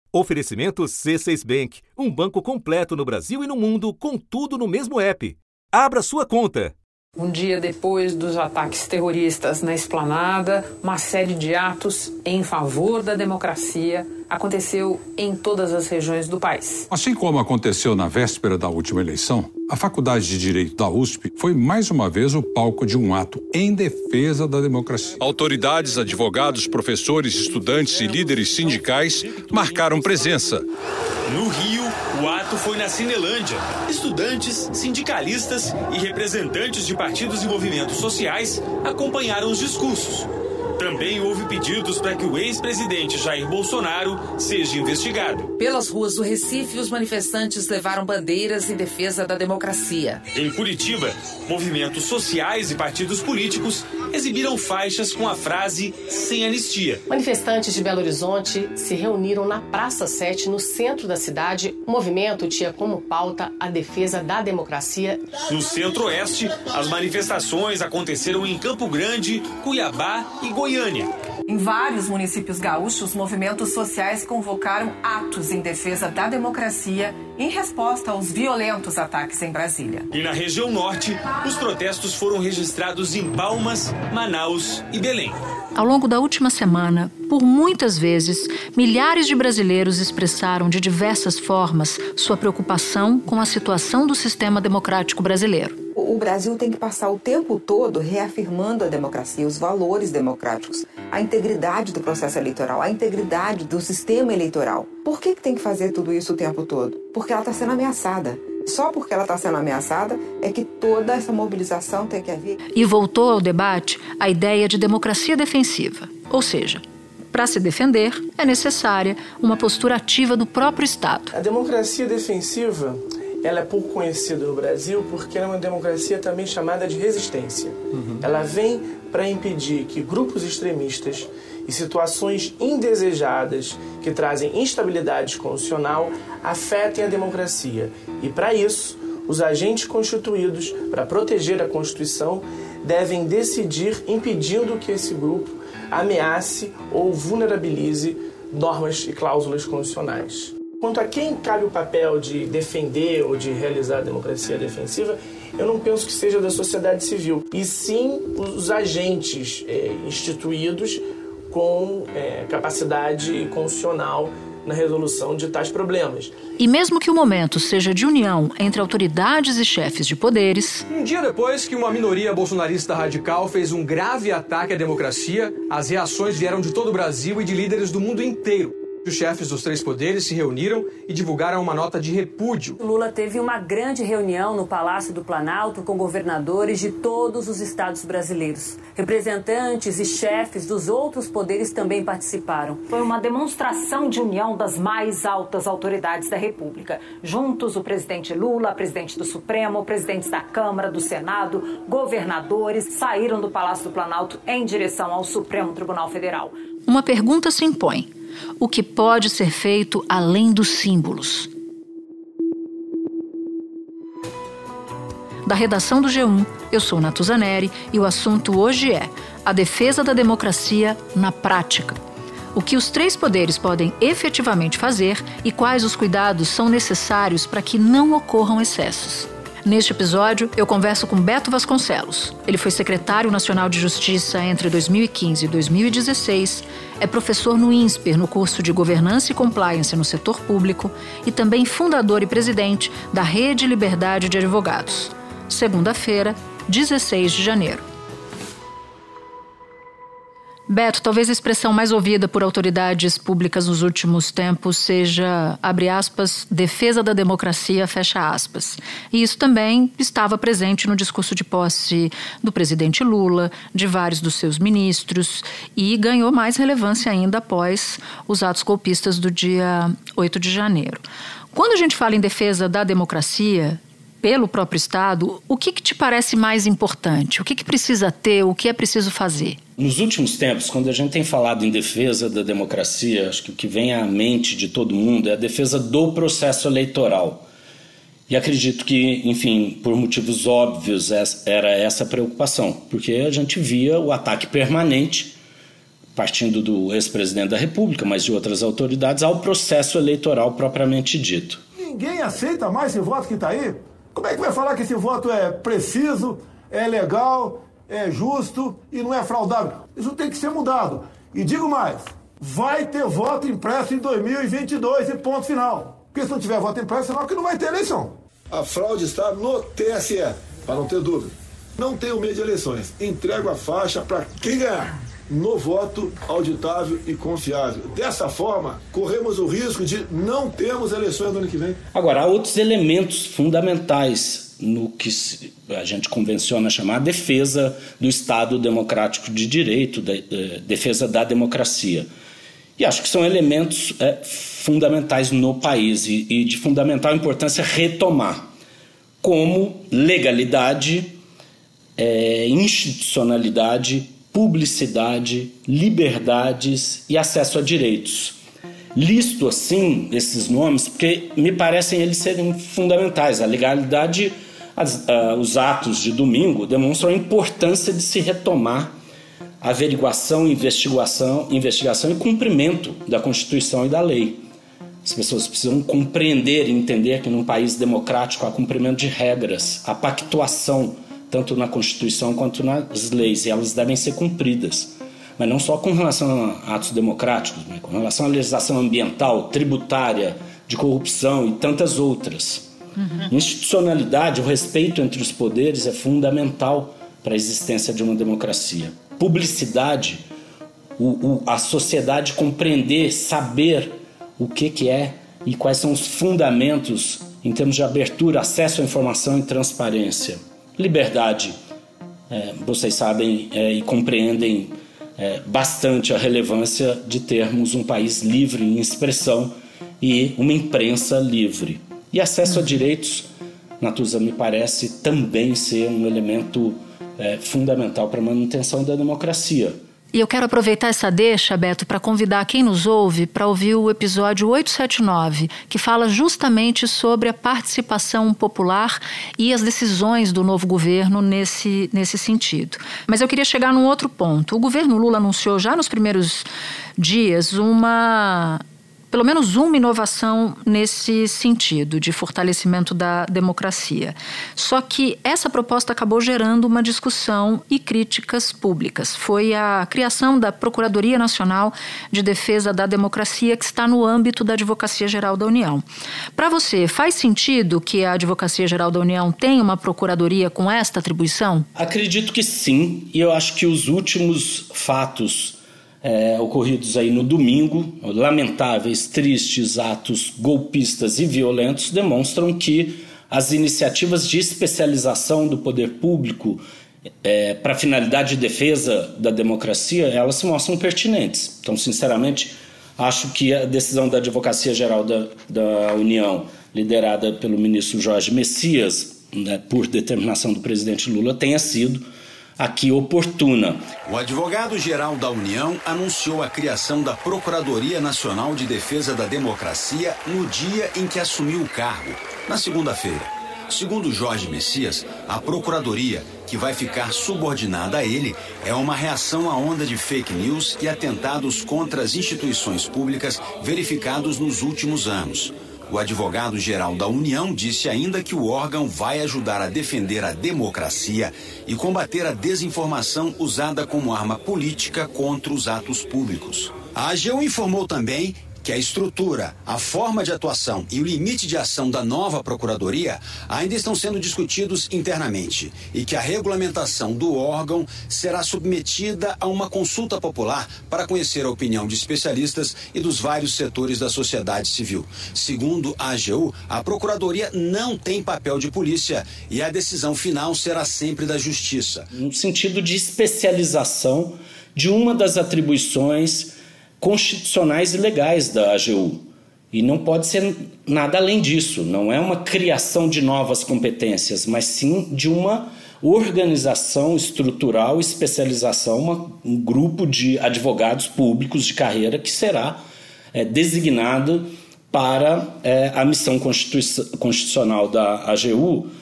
Oferecimento C6 Bank, um banco completo no Brasil e no mundo, com tudo no mesmo app. Abra sua conta. Um dia depois dos ataques terroristas na Esplanada, uma série de atos em favor da democracia aconteceu em todas as regiões do país. Assim como aconteceu na véspera da última eleição, a Faculdade de Direito da USP foi mais uma vez o palco de um ato em defesa da democracia. Autoridades, advogados, professores, estudantes e líderes sindicais marcaram presença. No Rio, o ato foi na Cinelândia. Estudantes, sindicalistas e representantes de partidos e movimentos sociais acompanharam os discursos. Também houve pedidos para que o ex-presidente Jair Bolsonaro seja investigado. Pelas ruas do Recife, os manifestantes levaram bandeiras em defesa da democracia. Em Curitiba, movimentos sociais e partidos políticos exibiram faixas com a frase "sem anistia". Manifestantes de Belo Horizonte se reuniram na Praça 7, no centro da cidade. O movimento tinha como pauta a defesa da democracia. No Centro-Oeste, as manifestações aconteceram em Campo Grande, Cuiabá e Goiânia. Em vários municípios gaúchos, movimentos sociais convocaram atos em defesa da democracia em resposta aos violentos ataques em Brasília. E na região norte, os protestos foram registrados em Palmas, Manaus e Belém. Ao longo da última semana, por muitas vezes, milhares de brasileiros expressaram de diversas formas sua preocupação com a situação do sistema democrático brasileiro. O Brasil tem que passar o tempo todo reafirmando a democracia, os valores democráticos, a integridade do processo eleitoral, a integridade do sistema eleitoral. Por que tem que fazer tudo isso o tempo todo? Porque ela está sendo ameaçada. Só porque ela está sendo ameaçada é que toda essa mobilização tem que haver. E voltou ao debate a ideia de democracia defensiva. Ou seja, para se defender, é necessária uma postura ativa do próprio Estado. A democracia defensiva, ela é pouco conhecida no Brasil porque ela é uma democracia também chamada de resistência. Ela vem para impedir que grupos extremistas e situações indesejadas que trazem instabilidade constitucional afetem a democracia. E para isso, os agentes constituídos para proteger a Constituição devem decidir impedindo que esse grupo ameace ou vulnerabilize normas e cláusulas constitucionais. Quanto a quem cabe o papel de defender ou de realizar a democracia defensiva, eu não penso que seja da sociedade civil, e sim os agentes instituídos com capacidade constitucional na resolução de tais problemas. E mesmo que o momento seja de união entre autoridades e chefes de poderes... Um dia depois que uma minoria bolsonarista radical fez um grave ataque à democracia, as reações vieram de todo o Brasil e de líderes do mundo inteiro. Os chefes dos três poderes se reuniram e divulgaram uma nota de repúdio. Lula teve uma grande reunião no Palácio do Planalto com governadores de todos os estados brasileiros. Representantes e chefes dos outros poderes também participaram. Foi uma demonstração de união das mais altas autoridades da República. Juntos, o presidente Lula, presidente do Supremo, presidentes da Câmara, do Senado, governadores, saíram do Palácio do Planalto em direção ao Supremo Tribunal Federal. Uma pergunta se impõe. O que pode ser feito além dos símbolos? Da redação do G1, eu sou Natuza Neri e o assunto hoje é a defesa da democracia na prática. O que os três poderes podem efetivamente fazer e quais os cuidados são necessários para que não ocorram excessos. Neste episódio, eu converso com Beto Vasconcelos. Ele foi secretário nacional de Justiça entre 2015 e 2016, é professor no INSPER, no curso de Governança e Compliance no setor público, e também fundador e presidente da Rede Liberdade de Advogados. Segunda-feira, 16 de janeiro. Beto, talvez a expressão mais ouvida por autoridades públicas nos últimos tempos seja, abre aspas, defesa da democracia, fecha aspas. E isso também estava presente no discurso de posse do presidente Lula, de vários dos seus ministros, e ganhou mais relevância ainda após os atos golpistas do dia 8 de janeiro. Quando a gente fala em defesa da democracia, pelo próprio Estado, o que te parece mais importante? O que precisa ter? O que é preciso fazer? Nos últimos tempos, quando a gente tem falado em defesa da democracia, acho que o que vem à mente de todo mundo é a defesa do processo eleitoral. E acredito que, enfim, por motivos óbvios, era essa a preocupação, porque a gente via o ataque permanente partindo do ex-presidente da República, mas de outras autoridades, ao processo eleitoral propriamente dito. Ninguém aceita mais esse voto que está aí? Como é que vai falar que esse voto é preciso, é legal, é justo e não é fraudável? Isso tem que ser mudado. E digo mais, vai ter voto impresso em 2022 e ponto final. Porque se não tiver voto impresso, é sinal que não vai ter eleição. A fraude está no TSE, para não ter dúvida. Não tenho medo de eleições. Entrego a faixa para quem ganhar. No voto auditável e confiável. Dessa forma, corremos o risco de não termos eleições no ano que vem. Agora, há outros elementos fundamentais no que a gente convenciona chamar defesa do Estado democrático de direito, defesa da democracia. E acho que são elementos fundamentais no país e de fundamental importância retomar, como legalidade, institucionalidade, publicidade, liberdades e acesso a direitos. Listo assim esses nomes porque me parecem eles serem fundamentais. A legalidade, os atos de domingo demonstram a importância de se retomar a averiguação, investigação e cumprimento da Constituição e da lei. As pessoas precisam compreender e entender que num país democrático há cumprimento de regras, há pactuação tanto na Constituição quanto nas leis, e elas devem ser cumpridas. Mas não só com relação a atos democráticos, mas com relação à legislação ambiental, tributária, de corrupção e tantas outras. Institucionalidade, o respeito entre os poderes é fundamental para a existência de uma democracia. Publicidade, a sociedade compreender, saber o que é e quais são os fundamentos em termos de abertura, acesso à informação e transparência. Liberdade, vocês sabem e compreendem bastante a relevância de termos um país livre em expressão e uma imprensa livre. E acesso a direitos, Natuza, me parece também ser um elemento fundamental para a manutenção da democracia. E eu quero aproveitar essa deixa, Beto, para convidar quem nos ouve para ouvir o episódio 879, que fala justamente sobre a participação popular e as decisões do novo governo nesse sentido. Mas eu queria chegar num outro ponto. O governo Lula anunciou já nos primeiros dias pelo menos uma inovação nesse sentido, de fortalecimento da democracia. Só que essa proposta acabou gerando uma discussão e críticas públicas. Foi a criação da Procuradoria Nacional de Defesa da Democracia, que está no âmbito da Advocacia Geral da União. Para você, faz sentido que a Advocacia Geral da União tenha uma procuradoria com esta atribuição? Acredito que sim, e eu acho que os últimos fatos ocorridos aí no domingo, lamentáveis, tristes atos golpistas e violentos, demonstram que as iniciativas de especialização do poder público para finalidade de defesa da democracia, elas se mostram pertinentes. Então, sinceramente, acho que a decisão da Advocacia Geral da União, liderada pelo ministro Jorge Messias, por determinação do presidente Lula, tenha sido aqui oportuna. O advogado-geral da União anunciou a criação da Procuradoria Nacional de Defesa da Democracia no dia em que assumiu o cargo, na segunda-feira. Segundo Jorge Messias, a Procuradoria, que vai ficar subordinada a ele, é uma reação à onda de fake news e atentados contra as instituições públicas verificados nos últimos anos. O advogado-geral da União disse ainda que o órgão vai ajudar a defender a democracia e combater a desinformação usada como arma política contra os atos públicos. A AGU informou também que a estrutura, a forma de atuação e o limite de ação da nova Procuradoria ainda estão sendo discutidos internamente e que a regulamentação do órgão será submetida a uma consulta popular para conhecer a opinião de especialistas e dos vários setores da sociedade civil. Segundo a AGU, a Procuradoria não tem papel de polícia e a decisão final será sempre da Justiça. No sentido de especialização de uma das atribuições constitucionais e legais da AGU. E não pode ser nada além disso. Não é uma criação de novas competências, mas sim de uma organização estrutural, especialização, um grupo de advogados públicos de carreira que será designado para a missão constitucional da AGU,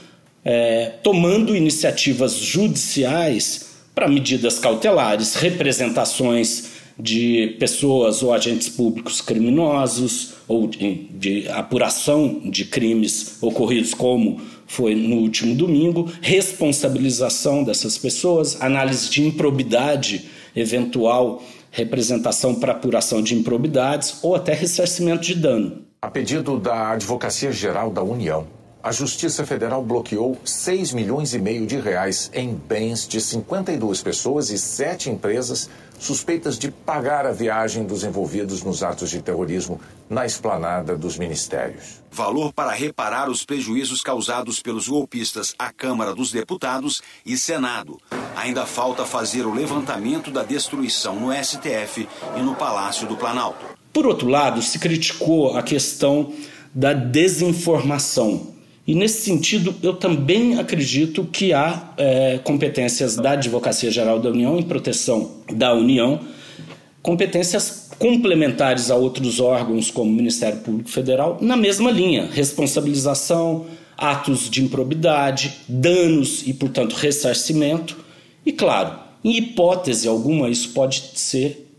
tomando iniciativas judiciais para medidas cautelares, representações de pessoas ou agentes públicos criminosos ou de apuração de crimes ocorridos, como foi no último domingo, responsabilização dessas pessoas, análise de improbidade, eventual representação para apuração de improbidades ou até ressarcimento de dano. A pedido da Advocacia Geral da União, a Justiça Federal bloqueou R$6,5 milhões em bens de 52 pessoas e 7 empresas suspeitas de pagar a viagem dos envolvidos nos atos de terrorismo na esplanada dos ministérios. Valor para reparar os prejuízos causados pelos golpistas à Câmara dos Deputados e Senado. Ainda falta fazer o levantamento da destruição no STF e no Palácio do Planalto. Por outro lado, se criticou a questão da desinformação. E, nesse sentido, eu também acredito que há competências da Advocacia Geral da União em proteção da União, competências complementares a outros órgãos, como o Ministério Público Federal, na mesma linha: responsabilização, atos de improbidade, danos e, portanto, ressarcimento. E, claro, em hipótese alguma, isso pode ser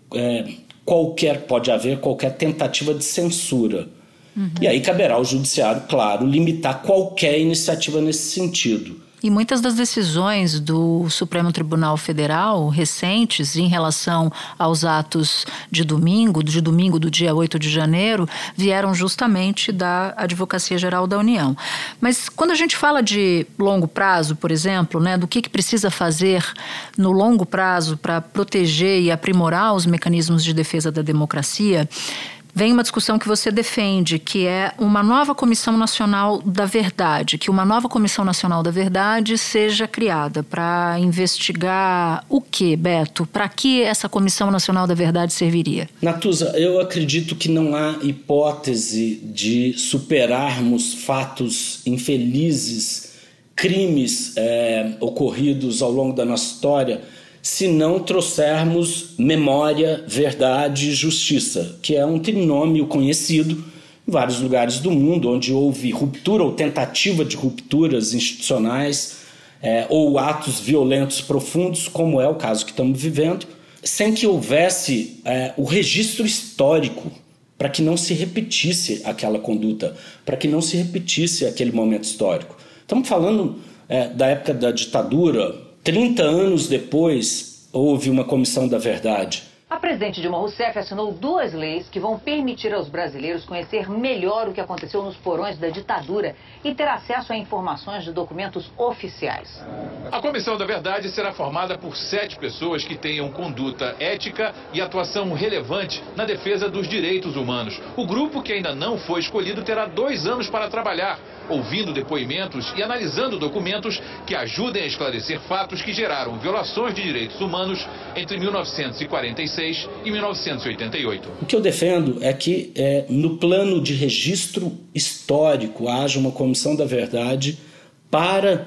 pode haver qualquer tentativa de censura. E aí caberá ao Judiciário, claro, limitar qualquer iniciativa nesse sentido. E muitas das decisões do Supremo Tribunal Federal recentes em relação aos atos de domingo do dia 8 de janeiro, vieram justamente da Advocacia Geral da União. Mas quando a gente fala de longo prazo, por exemplo, do que precisa fazer no longo prazo para proteger e aprimorar os mecanismos de defesa da democracia, vem uma discussão que você defende, que é uma nova Comissão Nacional da Verdade, que uma nova Comissão Nacional da Verdade seja criada para investigar o quê, Beto? Para que essa Comissão Nacional da Verdade serviria? Natuza, eu acredito que não há hipótese de superarmos fatos infelizes, crimes ocorridos ao longo da nossa história, se não trouxermos memória, verdade e justiça, que é um trinômio conhecido em vários lugares do mundo, onde houve ruptura ou tentativa de rupturas institucionais ou atos violentos profundos, como é o caso que estamos vivendo, sem que houvesse o registro histórico para que não se repetisse aquela conduta, para que não se repetisse aquele momento histórico. Estamos falando da época da ditadura. 30 anos depois, houve uma Comissão da Verdade. A presidente Dilma Rousseff assinou 2 leis que vão permitir aos brasileiros conhecer melhor o que aconteceu nos porões da ditadura e ter acesso a informações de documentos oficiais. A Comissão da Verdade será formada por 7 pessoas que tenham conduta ética e atuação relevante na defesa dos direitos humanos. O grupo, que ainda não foi escolhido, terá 2 anos para trabalhar, ouvindo depoimentos e analisando documentos que ajudem a esclarecer fatos que geraram violações de direitos humanos entre 1946 e 1988. O que eu defendo é que, no plano de registro histórico, haja uma Comissão da Verdade para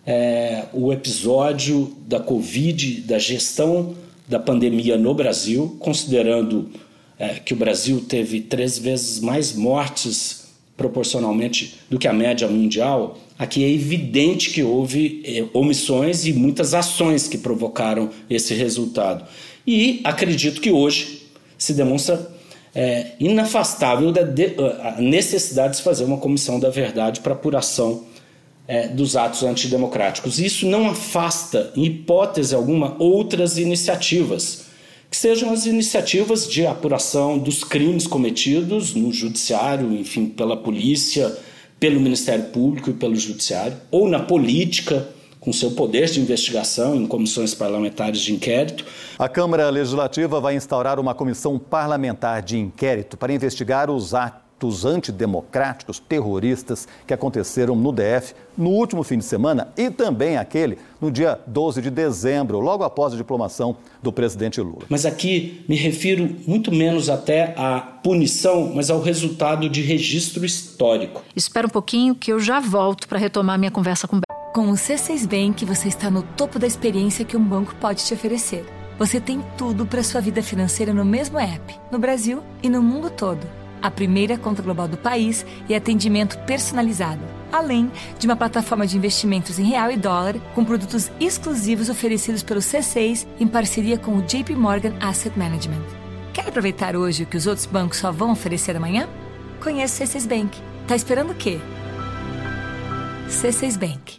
o episódio da Covid, da gestão da pandemia no Brasil, considerando que o Brasil teve 3 vezes mais mortes proporcionalmente do que a média mundial. Aqui é evidente que houve omissões e muitas ações que provocaram esse resultado. E acredito que hoje se demonstra inafastável a necessidade de se fazer uma Comissão da Verdade para apuração dos atos antidemocráticos. Isso não afasta, em hipótese alguma, outras iniciativas, que sejam as iniciativas de apuração dos crimes cometidos no judiciário, enfim, pela polícia, pelo Ministério Público e pelo judiciário, ou na política, com seu poder de investigação em comissões parlamentares de inquérito. A Câmara Legislativa vai instaurar uma comissão parlamentar de inquérito para investigar os atos antidemocráticos terroristas que aconteceram no DF no último fim de semana e também aquele no dia 12 de dezembro, logo após a diplomação do presidente Lula. Mas aqui me refiro muito menos até à punição, mas ao resultado de registro histórico. Espera um pouquinho que eu já volto para retomar minha conversa com o Beto. Com o C6 Bank, você está no topo da experiência que um banco pode te oferecer. Você tem tudo para sua vida financeira no mesmo app, no Brasil e no mundo todo. A primeira conta global do país e atendimento personalizado, além de uma plataforma de investimentos em real e dólar com produtos exclusivos oferecidos pelo C6 em parceria com o JP Morgan Asset Management. aproveitar hoje o que os outros bancos só vão oferecer amanhã? Conheça o C6 Bank. Tá esperando o quê? C6 Bank.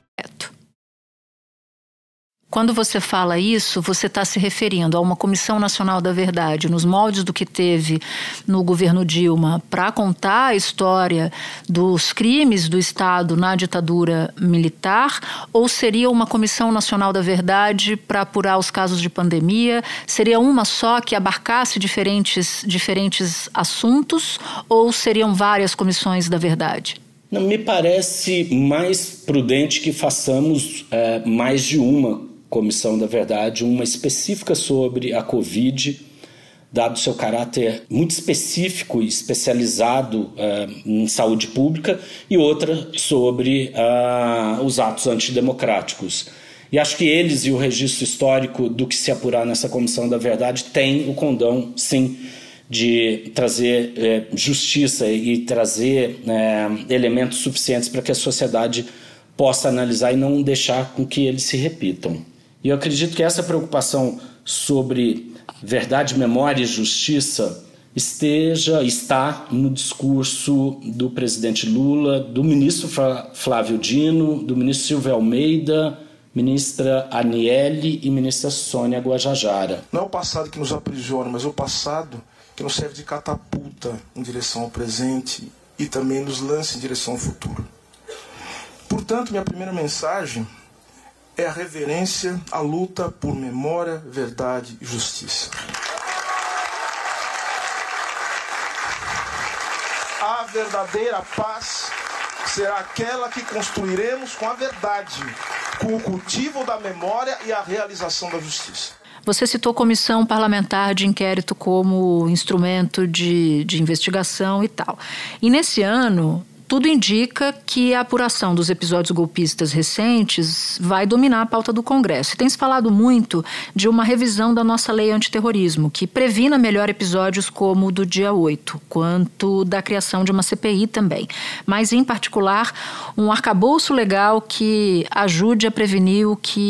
Quando você fala isso, você está se referindo a uma Comissão Nacional da Verdade, nos moldes do que teve no governo Dilma, para contar a história dos crimes do Estado na ditadura militar? Ou seria uma Comissão Nacional da Verdade para apurar os casos de pandemia? Seria uma só que abarcasse diferentes assuntos? Ou seriam várias comissões da verdade? Não, me parece mais prudente que façamos mais de uma Comissão da Verdade, uma específica sobre a Covid, dado seu caráter muito específico e especializado em saúde pública, e outra sobre os atos antidemocráticos. E acho que eles e o registro histórico do que se apurar nessa Comissão da Verdade têm o condão, sim, de trazer justiça e trazer elementos suficientes para que a sociedade possa analisar e não deixar com que eles se repitam. E eu acredito que essa preocupação sobre verdade, memória e justiça está no discurso do presidente Lula, do ministro Flávio Dino, do ministro Silvio Almeida, ministra Aniele e ministra Sônia Guajajara. Não é o passado que nos aprisiona, mas é o passado que nos serve de catapulta em direção ao presente e também nos lança em direção ao futuro. Portanto, minha primeira mensagem é a reverência à luta por memória, verdade e justiça. A verdadeira paz será aquela que construiremos com a verdade, com o cultivo da memória e a realização da justiça. Você citou comissão parlamentar de inquérito como instrumento de investigação e tal. E nesse ano, tudo indica que a apuração dos episódios golpistas recentes vai dominar a pauta do Congresso. E tem se falado muito de uma revisão da nossa lei antiterrorismo, que previna melhor episódios como o do dia 8, quanto da criação de uma CPI também. Mas, em particular, um arcabouço legal que ajude a prevenir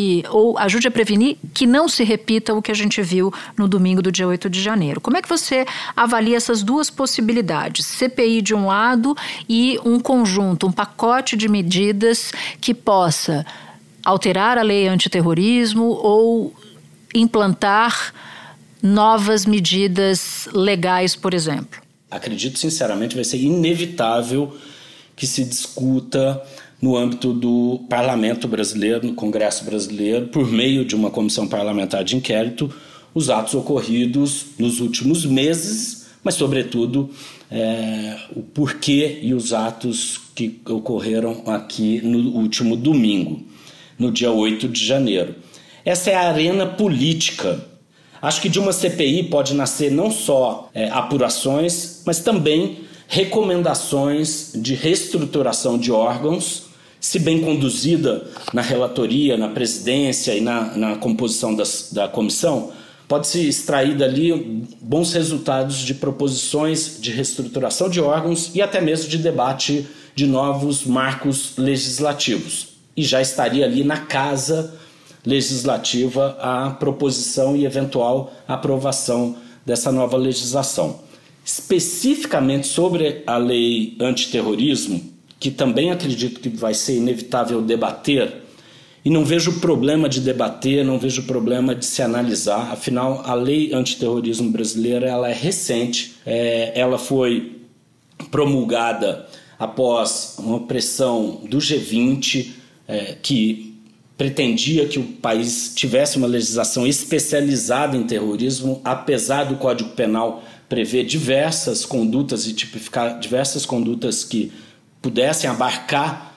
que não se repita o que a gente viu no domingo do dia 8 de janeiro. Como é que você avalia essas duas possibilidades? CPI de um lado e um conjunto, um pacote de medidas que possa alterar a lei antiterrorismo ou implantar novas medidas legais, por exemplo? Acredito sinceramente vai ser inevitável que se discuta no âmbito do parlamento brasileiro, no Congresso brasileiro, por meio de uma comissão parlamentar de inquérito, os atos ocorridos nos últimos meses, mas sobretudo o porquê e os atos que ocorreram aqui no último domingo, no dia 8 de janeiro. Essa é a arena política. Acho que de uma CPI pode nascer não só apurações, mas também recomendações de reestruturação de órgãos, se bem conduzida na relatoria, na presidência e na composição da comissão, pode-se extrair dali bons resultados de proposições de reestruturação de órgãos e até mesmo de debate de novos marcos legislativos. E já estaria ali na casa legislativa a proposição e eventual aprovação dessa nova legislação. Especificamente sobre a lei antiterrorismo, que também acredito que vai ser inevitável debater, e não vejo problema de debater, não vejo problema de se analisar. Afinal, a lei antiterrorismo brasileira ela é recente, ela foi promulgada após uma pressão do G20, que pretendia que o país tivesse uma legislação especializada em terrorismo, apesar do Código Penal prever diversas condutas e tipificar diversas condutas que pudessem abarcar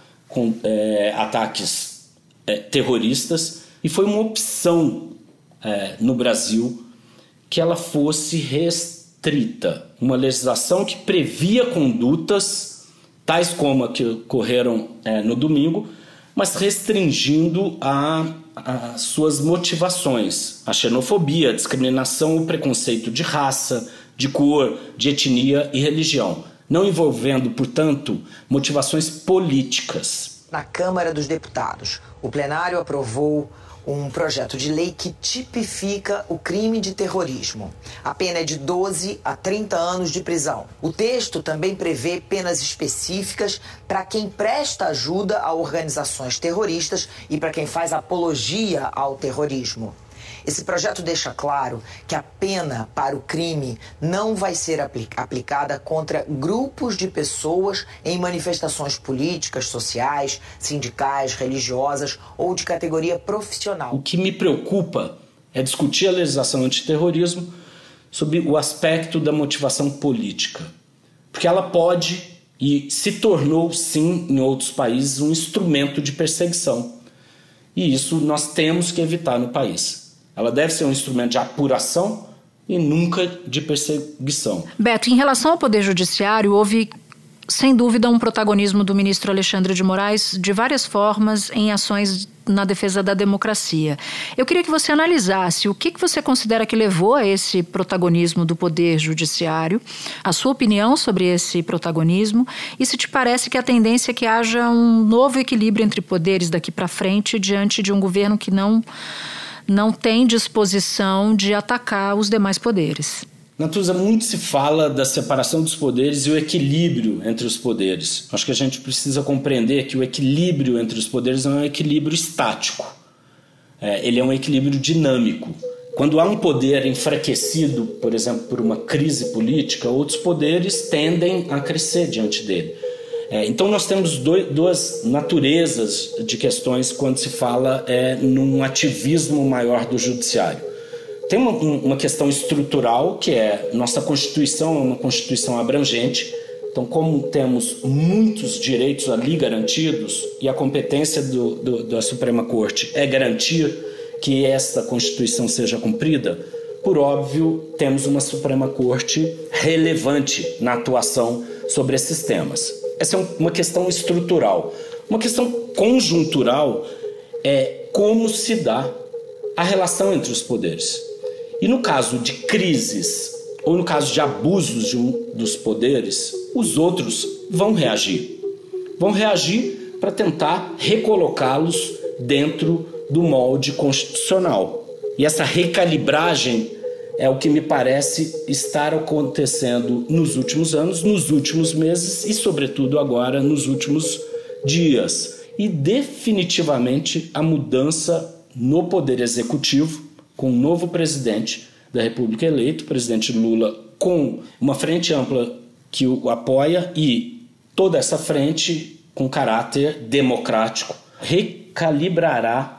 ataques terroristas, e foi uma opção no Brasil que ela fosse restrita. Uma legislação que previa condutas tais como a que ocorreram no domingo, mas restringindo as suas motivações, a xenofobia, a discriminação, o preconceito de raça, de cor, de etnia e religião, não envolvendo, portanto, motivações políticas. Na Câmara dos Deputados, o plenário aprovou um projeto de lei que tipifica o crime de terrorismo. A pena é de 12 a 30 anos de prisão. O texto também prevê penas específicas para quem presta ajuda a organizações terroristas e para quem faz apologia ao terrorismo. Esse projeto deixa claro que a pena para o crime não vai ser aplicada contra grupos de pessoas em manifestações políticas, sociais, sindicais, religiosas ou de categoria profissional. O que me preocupa é discutir a legislação antiterrorismo sob o aspecto da motivação política. Porque ela pode e se tornou, sim, em outros países, um instrumento de perseguição. E isso nós temos que evitar no país. Ela deve ser um instrumento de apuração e nunca de perseguição. Beto, em relação ao Poder Judiciário, houve, sem dúvida, um protagonismo do ministro Alexandre de Moraes de várias formas em ações na defesa da democracia. Eu queria que você analisasse o que você considera que levou a esse protagonismo do Poder Judiciário, a sua opinião sobre esse protagonismo e se te parece que a tendência é que haja um novo equilíbrio entre poderes daqui para frente diante de um governo que não tem disposição de atacar os demais poderes. Natuza, muito se fala da separação dos poderes e o equilíbrio entre os poderes. Acho que a gente precisa compreender que o equilíbrio entre os poderes não é um equilíbrio estático. Ele é um equilíbrio dinâmico. Quando há um poder enfraquecido, por exemplo, por uma crise política, outros poderes tendem a crescer diante dele. Então nós temos duas naturezas de questões quando se fala num ativismo maior do judiciário. Tem uma questão estrutural, que é nossa Constituição é uma Constituição abrangente. Então, como temos muitos direitos ali garantidos e a competência da Suprema Corte é garantir que esta Constituição seja cumprida, por óbvio, temos uma Suprema Corte relevante na atuação sobre esses temas. Essa é uma questão estrutural. Uma questão conjuntural é como se dá a relação entre os poderes. E no caso de crises ou no caso de abusos dos poderes, os outros vão reagir. Vão reagir para tentar recolocá-los dentro do molde constitucional. E essa recalibragem é o que me parece estar acontecendo nos últimos anos, nos últimos meses e, sobretudo, agora nos últimos dias. E definitivamente a mudança no Poder Executivo, com um novo presidente da República eleito, o presidente Lula, com uma frente ampla que o apoia e toda essa frente com caráter democrático recalibrará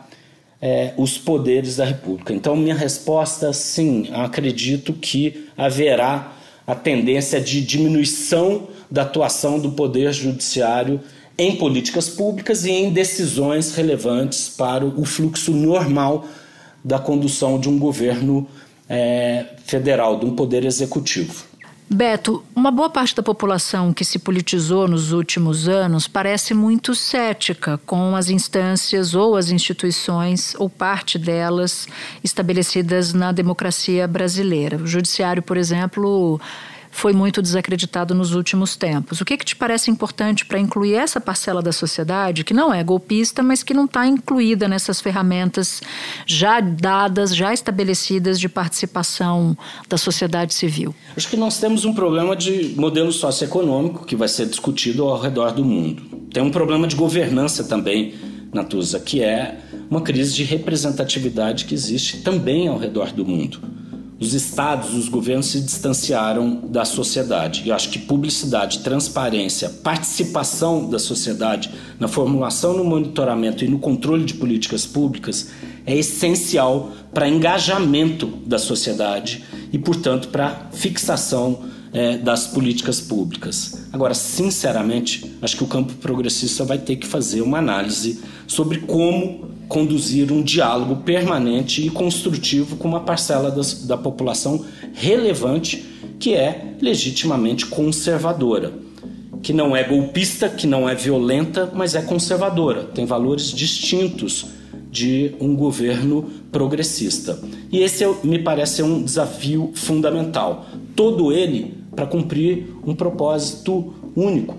os poderes da República. Então, minha resposta, sim, acredito que haverá a tendência de diminuição da atuação do Poder Judiciário em políticas públicas e em decisões relevantes para o fluxo normal da condução de um governo federal, de um poder executivo. Beto, uma boa parte da população que se politizou nos últimos anos parece muito cética com as instâncias ou as instituições, ou parte delas, estabelecidas na democracia brasileira. O judiciário, por exemplo, foi muito desacreditado nos últimos tempos. O que te parece importante para incluir essa parcela da sociedade, que não é golpista, mas que não está incluída nessas ferramentas já dadas, já estabelecidas de participação da sociedade civil? Acho que nós temos um problema de modelo socioeconômico que vai ser discutido ao redor do mundo. Tem um problema de governança também, Natuza, que é uma crise de representatividade que existe também ao redor do mundo. Os estados, os governos se distanciaram da sociedade. Eu acho que publicidade, transparência, participação da sociedade na formulação, no monitoramento e no controle de políticas públicas é essencial para engajamento da sociedade e, portanto, para fixação das políticas públicas. Agora, sinceramente, acho que o campo progressista vai ter que fazer uma análise sobre como conduzir um diálogo permanente e construtivo com uma parcela da população relevante que é legitimamente conservadora, que não é golpista, que não é violenta, mas é conservadora, tem valores distintos de um governo progressista. E esse me parece um desafio fundamental, todo ele para cumprir um propósito único,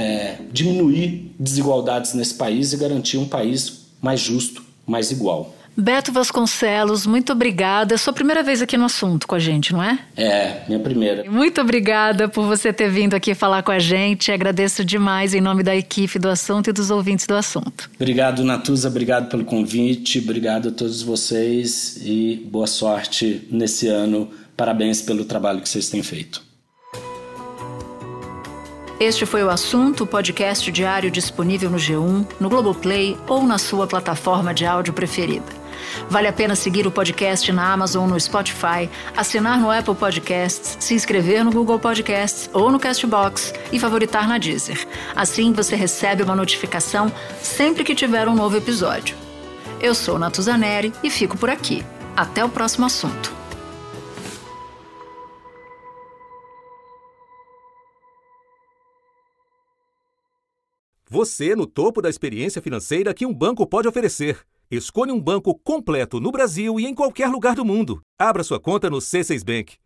diminuir desigualdades nesse país e garantir um país mais justo, mais igual. Beto Vasconcelos, muito obrigada. É sua primeira vez aqui no assunto com a gente, não é? É, minha primeira. Muito obrigada por você ter vindo aqui falar com a gente. Agradeço demais em nome da equipe do assunto e dos ouvintes do assunto. Obrigado, Natuza. Obrigado pelo convite. Obrigado a todos vocês e boa sorte nesse ano. Parabéns pelo trabalho que vocês têm feito. Este foi o Assunto, podcast diário disponível no G1, no Globoplay ou na sua plataforma de áudio preferida. Vale a pena seguir o podcast na Amazon ou no Spotify, assinar no Apple Podcasts, se inscrever no Google Podcasts ou no Castbox e favoritar na Deezer. Assim você recebe uma notificação sempre que tiver um novo episódio. Eu sou Natuza Neri e fico por aqui. Até o próximo assunto. Você no topo da experiência financeira que um banco pode oferecer. Escolha um banco completo no Brasil e em qualquer lugar do mundo. Abra sua conta no C6 Bank.